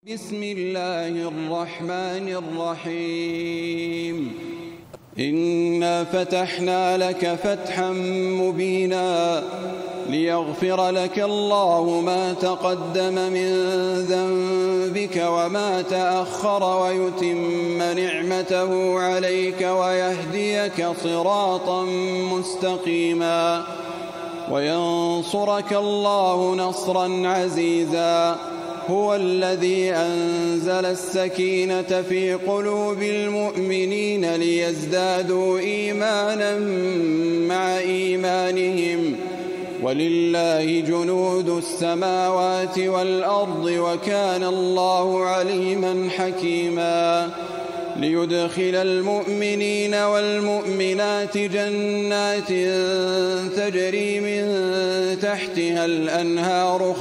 بسم الله الرحمن الرحيم إنا فتحنا لك فتحا مبينا ليغفر لك الله ما تقدم من ذنبك وما تأخر ويتم نعمته عليك ويهديك صراطا مستقيما وينصرك الله نصرا عزيزا هو الذي أنزل السكينة في قلوب المؤمنين ليزدادوا إيمانا مع إيمانهم ولله جنود السماوات والأرض وكان الله عليما حكيما ليدخل المؤمنين والمؤمنات جنات تجري من تحتها الأنهار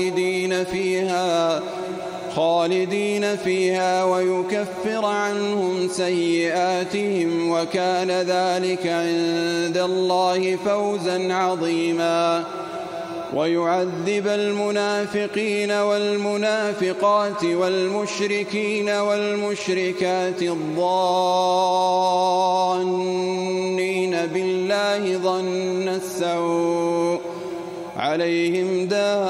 خالدين فيها ويكفر عنهم سيئاتهم وكان ذلك عند الله فوزا عظيما ويعذب المنافقين والمنافقات والمشركين والمشركات الظانين بالله ظن السوء عليهم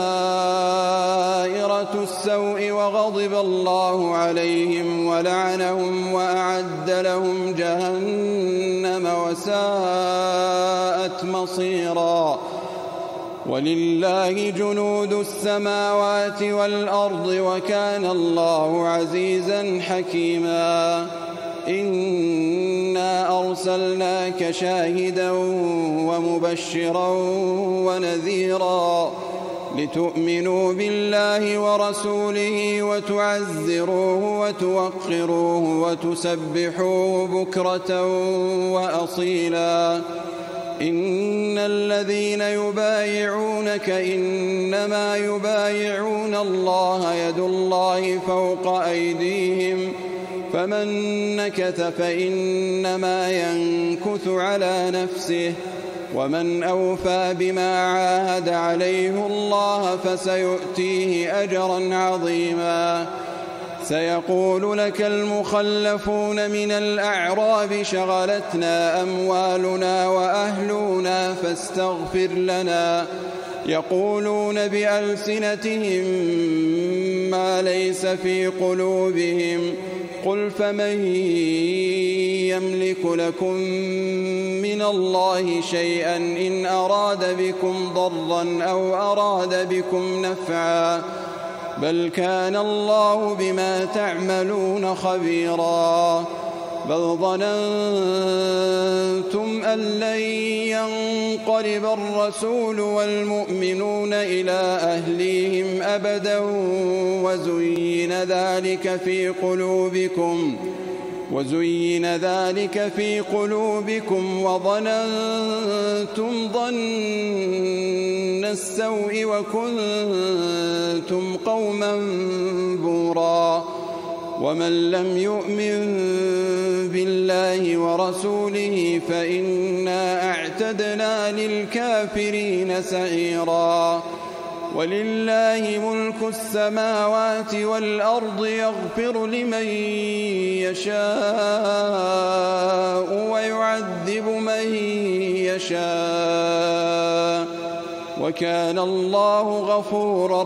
دائرة السوء وغضب الله عليهم ولعنهم وأعد لهم جهنم وساءت مصيرا ولله جنود السماوات والأرض وكان الله عزيزا حكيما إنا أرسلناك شاهدا ومبشرا ونذيرا لتؤمنوا بالله ورسوله وتعزروه وتوقروه وتسبحوه بكرة وأصيلا إن الذين يبايعونك إنما يبايعون الله يد الله فوق أيديهم فمن نكث فإنما ينكث على نفسه ومن أوفى بما عاهد عليه الله فسيؤتيه أجرا عظيما سيقول لك المخلفون من الأعراب شغلتنا أموالنا وأهلنا فاستغفر لنا يقولون بألسنتهم ما ليس في قلوبهم قل فمن يملك لكم من الله شيئا إن أراد بكم ضرا أو أراد بكم نفعا بل كان الله بما تعملون خبيرا بل ظننتم أن لن ينقلب الرسول والمؤمنون إلى أهليهم أبدا وزين ذلك في قلوبكم وظننتم ظن السوء وكنتم قوما بورا ومن لم يؤمن بالله ورسوله فإنا أعتدنا للكافرين سعيرا ولله ملك السماوات والأرض يغفر لمن يشاء ويعذب من يشاء وكان الله غفورا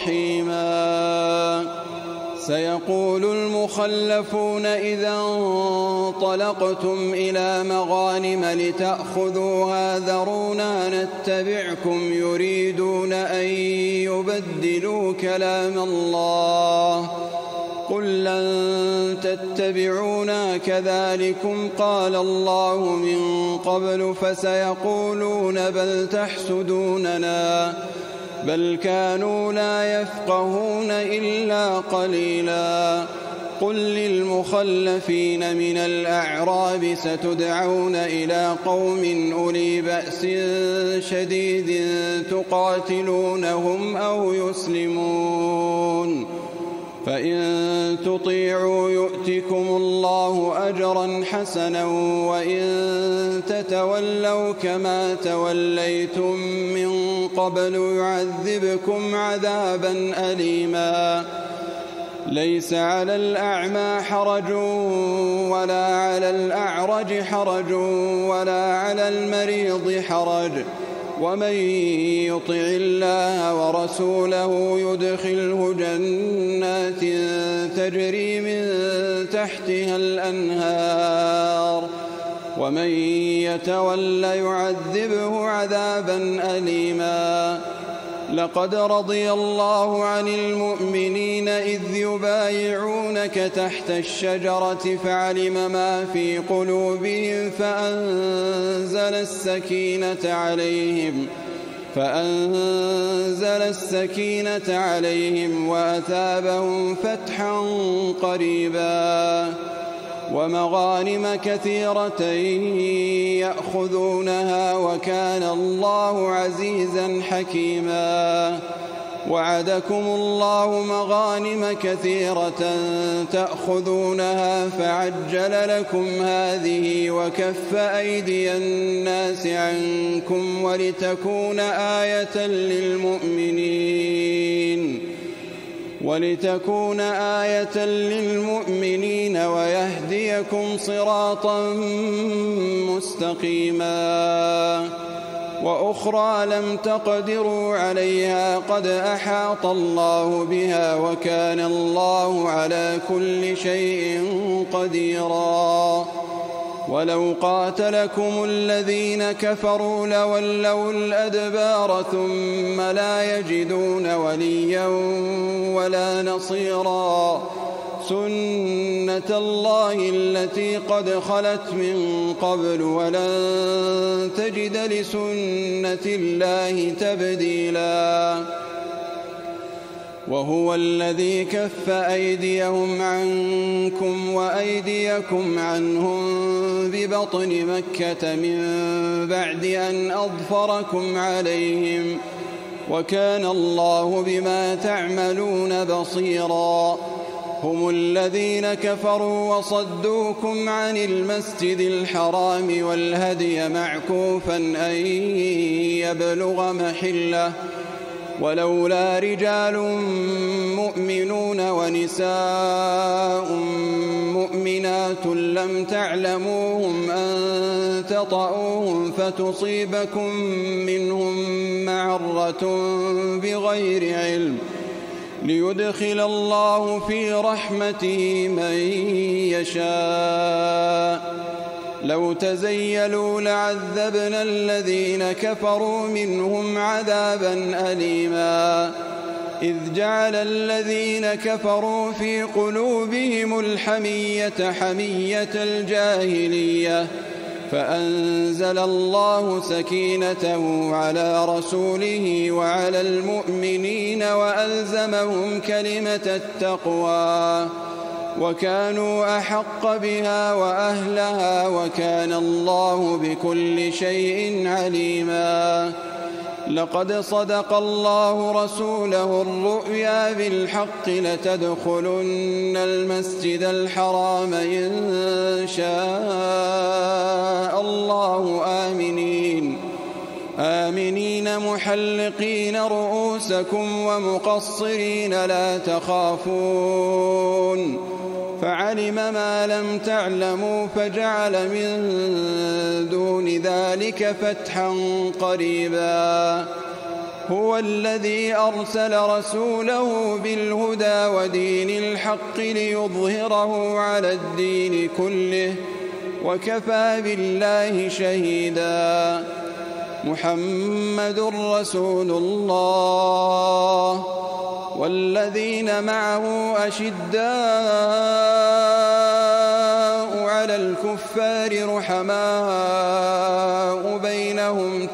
رحيما سيقول المخلفون إذا انطلقتم إلى مغانم لتأخذوها ذرونا نتبعكم يريدون أن يبدلوا كلام الله قل لن تتبعونا كذلكم قال الله من قبل فسيقولون بل تحسدوننا بل كانوا لا يفقهون إلا قليلا قل للمخلفين من الأعراب ستدعون إلى قوم أولي بأس شديد تقاتلونهم أو يسلمون فإن تطيعوا يؤتكم الله أجرا حسنا وإن تتولوا كما توليتم من قبل يعذبكم عذابا أليما ليس على الأعمى حرج ولا على الأعرج حرج ولا على المريض حرج، ومن يطع الله ورسوله يدخله جنات تجري من تحتها الأنهار، ومن يتول يعذبه عذابا أليما. لقد رضي الله عن المؤمنين إذ يبايعونك تحت الشجرة فعلم ما في قلوبهم فأنزل السكينة عليهم وأثابهم فتحا قريبا، ومغانم كثيرة يأخذونها وكان الله عزيزا حكيما. وعدكم الله مغانم كثيرة تأخذونها فعجل لكم هذه وكف أيدي الناس عنكم ولتكون آية للمؤمنين ويهديكم صراطا مستقيما. وأخرى لم تقدروا عليها قد أحاط الله بها وكان الله على كل شيء قديرا. ولو قاتلكم الذين كفروا لولوا الأدبار ثم لا يجدون وليا ولا نصيرا. سنة الله التي قد خلت من قبل ولن تجد لسنة الله تبديلا. وهو الذي كف أيديهم عنكم وأيديكم عنهم ببطن مكة من بعد أن أظفركم عليهم وكان الله بما تعملون بصيرا. هم الذين كفروا وصدوكم عن المسجد الحرام والهدي معكوفا أن يبلغ محله، ولولا رجال مؤمنون ونساء مؤمنات لم تعلموهم أن تطؤوهم فتصيبكم منهم معرة بغير علم ليدخل الله في رحمته من يشاء. لو تزيلوا لعذبنا الذين كفروا منهم عذابا أليما. إذ جعل الذين كفروا في قلوبهم الحمية حمية الجاهلية فأنزل الله سكينته على رسوله وعلى المؤمنين وألزمهم كلمة التقوى وكانوا أحق بها وأهلها وكان الله بكل شيء عليما. لقد صدق الله رسوله الرؤيا بالحق لتدخلن المسجد الحرام إن شاء الله آمنين محلقين رؤوسكم ومقصرين لا تخافون فعلم ما لم تعلموا فجعل من دون ذلك فتحا قريبا. هو الذي أرسل رسوله بالهدى ودين الحق ليظهره على الدين كله وكفى بالله شهيدا. محمد رسول الله والذين معه أشداء على الكفار رحماء بينهم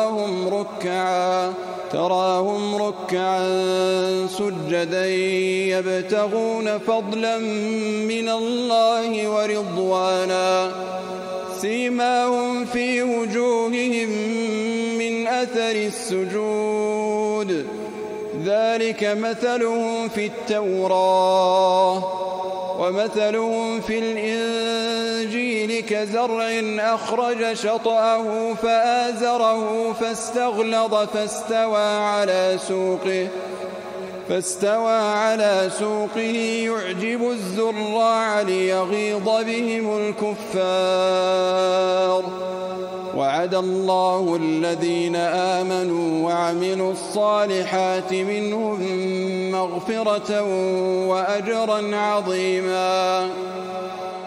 تراهم ركعا سجدا يبتغون فضلا من الله ورضوانا سيماهم في وجوههم من أثر السجود ذلك مثلهم في التوراة ومثلهم في الإنجيل كزرع أخرج شطأه فآزره فاستغلظ فاستوى على سوقه يعجب الزراع ليغيظ بهم الكفار. وعد الله الذين آمنوا وعملوا الصالحات منهم مغفرة وأجرا عظيما.